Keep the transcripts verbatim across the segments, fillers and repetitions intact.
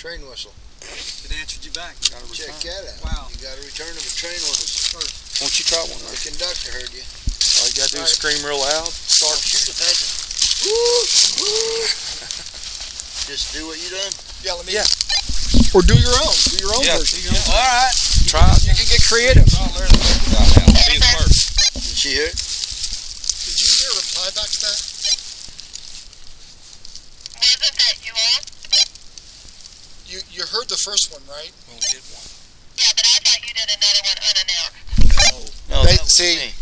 train whistle. It answered you back. Check that out. Wow. You got a return of a train whistle. Won't you try one? The conductor heard you. All you gotta do is scream real loud. Start. Shoot a pheasant. Woo! Woo! Just do what you done. Yeah, let me. Yeah. Or do your own. Do your own Yeah. version. Yeah. All right. Try it. You can get creative. Be the first. Did she hear it? Did you hear a reply back to that? Wasn't that you all? You you heard the first one, right? Well, we did one. Yeah, but I thought you did another one unannounced. No, They- that was see- me.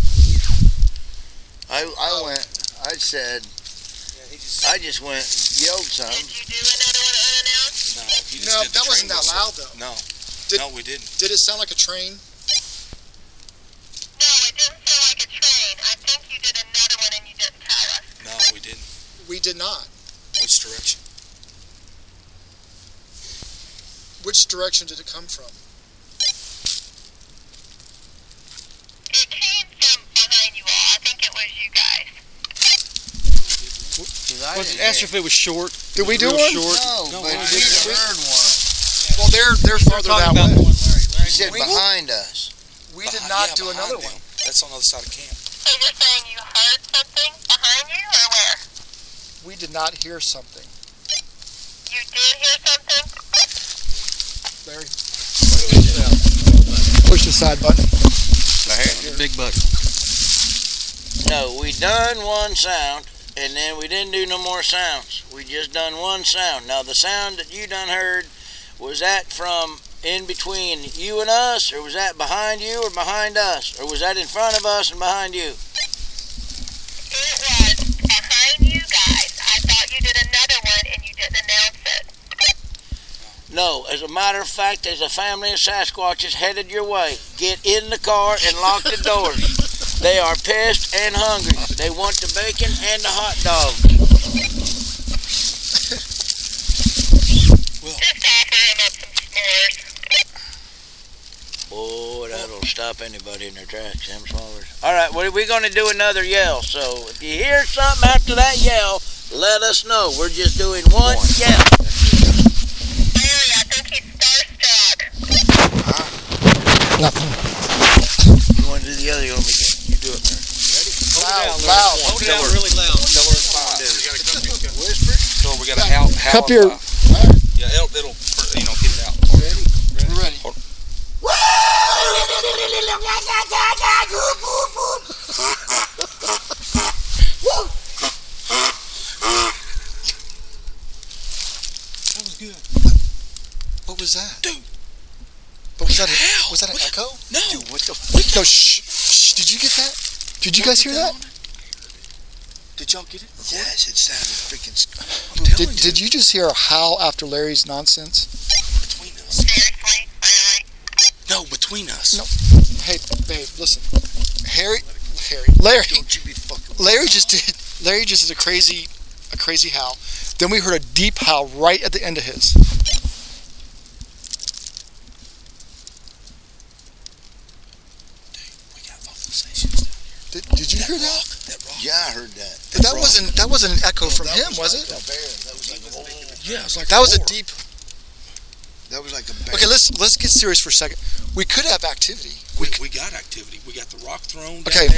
I I went. I said. I just went and yelled some. Did you do another one unannounced? No, he just No, did the that wasn't train that whistle. loud though. No. Did- no, we didn't. Did it sound like a train? No, it didn't sound like a train. I think you did another one and you didn't tell us. No, we didn't. We did not. Which direction? Which direction did it come from? It came from behind you all. I think it was you guys. 'Cause I Was, didn't ask hear her if it was short. Did we do Real one? short. No, No, but we we didn't. heard one. Well, they're they're farther Talking that about way. the one Larry. Larry He said We- behind us. We did Behind- not yeah, do behind another them. one. That's on the other side of camp. So you're saying you heard something behind you or where? We did not hear something. You did hear something? Larry, push the side button. Big buck. No, we done one sound, and then we didn't do no more sounds. We just done one sound. Now, the sound that you done heard, was that from in between you and us, or was that behind you or behind us? Or was that in front of us and behind you? It was behind you guys. I thought you did another one and you didn't announce it. No, as a matter of fact, there's a family of Sasquatches headed your way. Get in the car and lock the doors. They are pissed and hungry. They want the bacon and the hot dog. Just offer him up some s'mores. Boy, that'll stop anybody in their tracks, them smallers. All right, well, we're going to do another yell. So if you hear something after that yell, let us know. We're just doing one yell. Larry, I think he's starstruck. Nothing. You want to do the other? You want me to? You do it, man. Ready? Loud, loud. Hold it out really loud. Tell her it's five. You gotta come, you gotta Whisper. So we gotta howl, howl Cup your. five. Yeah, it'll, it'll, you know, get it out. Ready? We're ready. Hold on. That was good. What was that? Dude. But was that a, hell? was that an What- echo? No. Dude, what the? No, shh, shh. Did you get that? Did you guys hear that? Did y'all get it? Yes, it sounded freaking. I'm telling Did, you. did you just hear a howl after Larry's nonsense? Between us. Seriously, Larry? No, between us. No. Hey, babe, listen. Harry, Harry, Larry, Don't you be fucking. Larry just did. Larry just did a crazy, a crazy howl. Then we heard a deep howl right at the end of his. We got local stations down here. Did, did you hear that? That rock. Yeah, I heard that. But that wasn't that wasn't an echo from That him, was like it? A bear. That was like a whole. Yeah, it's like That was a roar. deep. That was like a bear. Okay, let's let's get serious for a second. We could have activity. We, we got activity. We got the rock thrown down Okay, there.